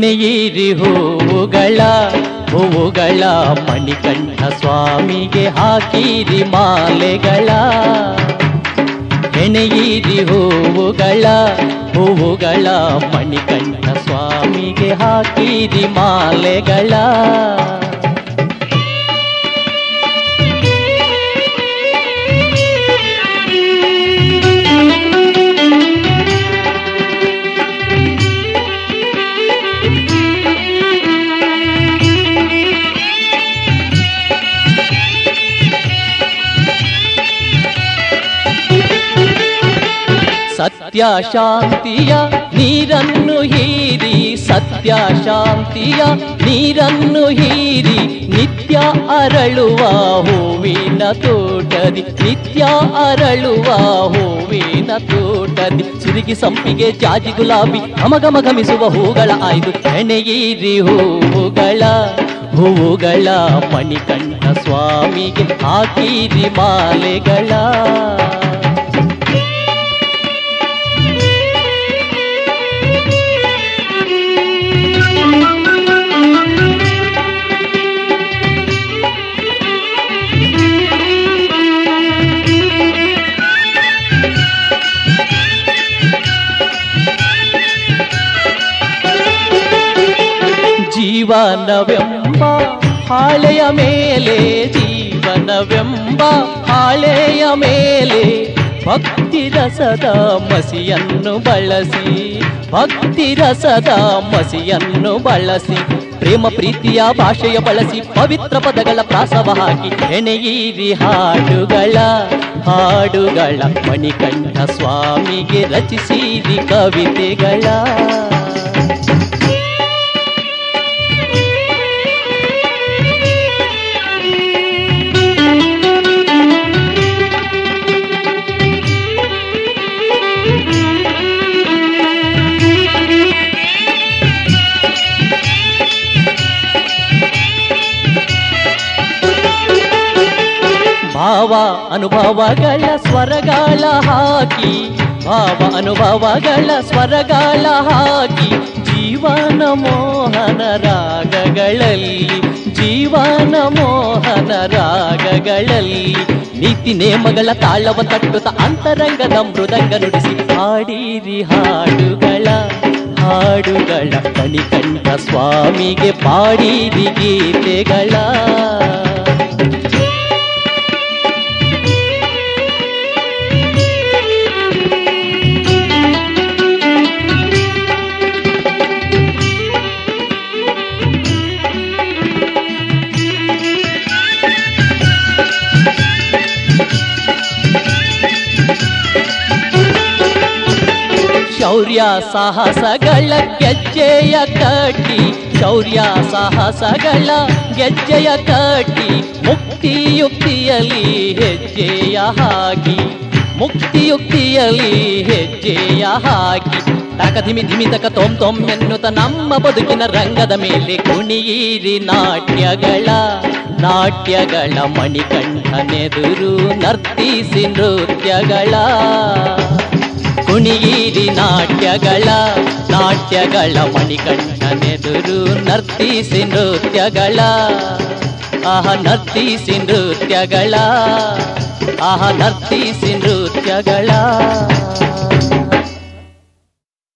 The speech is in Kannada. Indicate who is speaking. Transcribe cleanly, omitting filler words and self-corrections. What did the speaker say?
Speaker 1: ಹೆಣೆಯಿರಿ ಹೂವುಗಳ ಮಣಿಕಂಠ ಸ್ವಾಮಿಗೆ ಹಾಕಿರಿ ಮಾಲೆಗಳ. ಹೆಣೆಯಿರಿ ಹೂವುಗಳ ಮಣಿಕಂಠ ಸ್ವಾಮಿಗೆ ಹಾಕಿರಿ ಮಾಲೆಗಳ. ಸತ್ಯ ಶಾಂತಿಯ ನೀರನ್ನು ಹೀರಿ, ಸತ್ಯ ಶಾಂತಿಯ ನೀರನ್ನು ಹೀರಿ, ನಿತ್ಯ ಅರಳುವ ಹೂವಿನ ತೋಟದಿ, ನಿತ್ಯ ಅರಳುವ ಹೂವಿನ ತೋಟದಿ. ಸಿರಿಗಿ ಸಂಪಿಗೆ ಜಾಜಿ ಗುಲಾಬಿ ಘಮಘಮಿಸುವ ಹೂಗಳ ಆಯ್ದು. ಹೆಣೆಯಿರಿ ಹೂವುಗಳ ಮಣಿಕಂಠ ಸ್ವಾಮಿಗೆ ಹಾಕಿರಿ ಮಾಲೆಗಳ. ಜೀವನವೆಂಬ ಹಾಳೆಯ ಮೇಲೆ, ಜೀವನವೆಂಬ ಹಾಳೆಯ ಮೇಲೆ ಭಕ್ತಿ ರಸದ ಮಸಿಯನ್ನು ಬಳಸಿ, ಭಕ್ತಿ ರಸದ ಮಸಿಯನ್ನು ಬಳಸಿ, ಪ್ರೇಮ ಪ್ರೀತಿಯ ಭಾಷೆಯ ಬಳಸಿ, ಪವಿತ್ರ ಪದಗಳ ಪ್ರಾಸವ ಹಾಕಿ, ಹೆಣೆಯಿರಿ ಹಾಡುಗಳ ಮಣಿಕಂಠ ಸ್ವಾಮಿಗೆ ರಚಿಸಿರಿ ಕವಿತೆಗಳ. ಭಾವ ಅನುಭವಗಳ ಸ್ವರಗಳ ಹಾಕಿ, ಭಾವ ಅನುಭವಗಳ ಸ್ವರಗಳ ಹಾಕಿ, ಜೀವನ ಮೋಹನ ರಾಗಗಳಲ್ಲಿ, ಜೀವನ ಮೋಹನ ರಾಗಗಳಲ್ಲಿ, ನೀತಿ ನೇಮಗಳ ತಾಳವ ತಟ್ಟುತ್ತ ಅಂತರಂಗದ ಮೃದಂಗ ನುಡಿಸಿ, ಹಾಡಿರಿ ಹಾಡುಗಳ ಮಣಿಕಂಠ ಸ್ವಾಮಿಗೆ ಪಾಡಿರಿ ಗೀತೆಗಳ. ಶೌರ್ಯ ಸಾಹಸಗಳ ಗೆಜ್ಜೆಯ ಕಟ್ಟಿ, ಶೌರ್ಯ ಸಾಹಸಗಳ ಗೆಜ್ಜೆಯ ಕಟ್ಟಿ, ಮುಕ್ತಿಯುಕ್ತಿಯಲ್ಲಿ ಹೆಜ್ಜೆಯ ಹಾಕಿ, ಮುಕ್ತಿಯುಕ್ತಿಯಲ್ಲಿ ಹೆಜ್ಜೆಯ ಹಾಕಿ, ತಕ ಧಿಮಿ ಧಿಮಿ ತಕ ತೊಮ್ ಎನ್ನುತ್ತ ನಮ್ಮ ಬದುಕಿನ ರಂಗದ ಮೇಲೆ ಕುಣಿಯಿರಿ ನಾಟ್ಯಗಳ ಮಣಿಕಂಠನೆದುರು ನರ್ತಿಸಿ ನೃತ್ಯಗಳ. ಕುಣಿಯಿರಿ ನಾಟ್ಯಗಳ ಮಣಿಕಂಠನೆದುರು ನರ್ತಿಸಿ ನೃತ್ಯಗಳ. ನರ್ತಿಸಿ ನೃತ್ಯಗಳ, ನರ್ತಿಸಿ ನೃತ್ಯಗಳ.